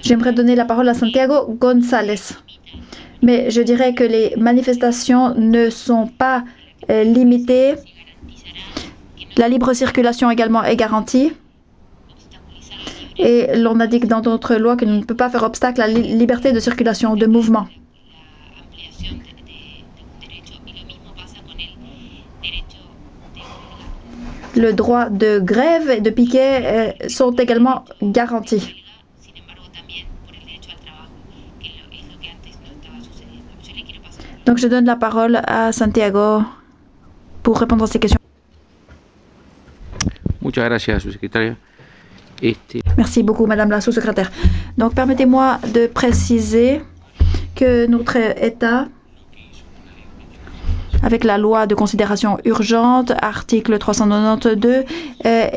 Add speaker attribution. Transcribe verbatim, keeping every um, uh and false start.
Speaker 1: J'aimerais donner la parole à Santiago González. Mais je dirais que les manifestations ne sont pas euh, limitées. La libre circulation également est garantie. Et l'on indique dans d'autres lois que l'on ne peut pas faire obstacle à la li liberté de circulation, de mouvement. Le droit de grève et de piquet euh, sont également garantis. Donc je donne la parole à Santiago pour répondre à ces questions.
Speaker 2: Muchas gracias, subsecretaria. Este...
Speaker 1: Merci beaucoup, Madame la sous-secrétaire. Donc permettez-moi de préciser que notre État, avec la loi de considération urgente, article trois cent quatre-vingt-douze, euh,